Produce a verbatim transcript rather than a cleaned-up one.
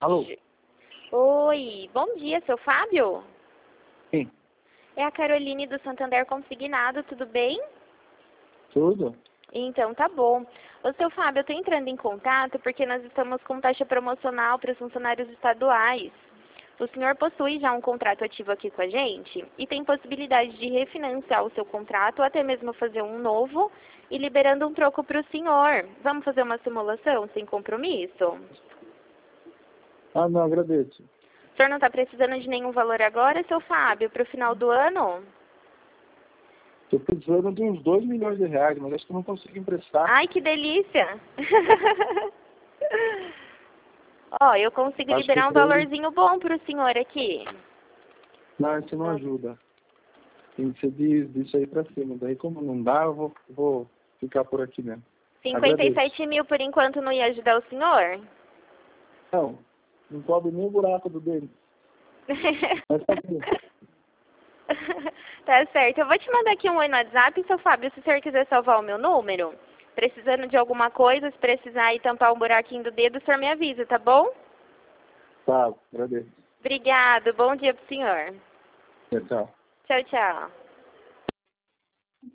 Alô? Oi, bom dia, seu Fábio? Sim. É a Caroline do Santander Consignado, tudo bem? Tudo? Então tá bom. Ô, seu Fábio, eu tô entrando em contato porque nós estamos com taxa promocional para os funcionários estaduais. O senhor possui já um contrato ativo aqui com a gente e tem possibilidade de refinanciar o seu contrato ou até mesmo fazer um novo e liberando um troco para o senhor. Vamos fazer uma simulação sem compromisso? Ah, não, agradeço. O senhor não está precisando de nenhum valor agora, seu Fábio, para o final do ano? Estou precisando de uns dois milhões de reais, mas acho que eu não consigo emprestar. Ai, que delícia! Ó, eu consigo Acho que liberar um pra ele... valorzinho bom para o senhor aqui. Não, isso não ajuda. Tem que ser de- disso aí pra cima. Daí, como não dá, eu vou, vou ficar por aqui mesmo. cinquenta e Agradeço. sete mil por enquanto não ia ajudar o senhor? Não, não cobre nem o buraco do dente. Mas tá bom. Tá certo. Eu vou te mandar aqui um oi no WhatsApp, seu Fábio, se o senhor quiser salvar o meu número. Precisando de alguma coisa, se precisar ir tampar um buraquinho do dedo, o senhor me avisa, tá bom? Tá, agradeço. Obrigado. Bom dia pro senhor. Tchau. Tchau, tchau.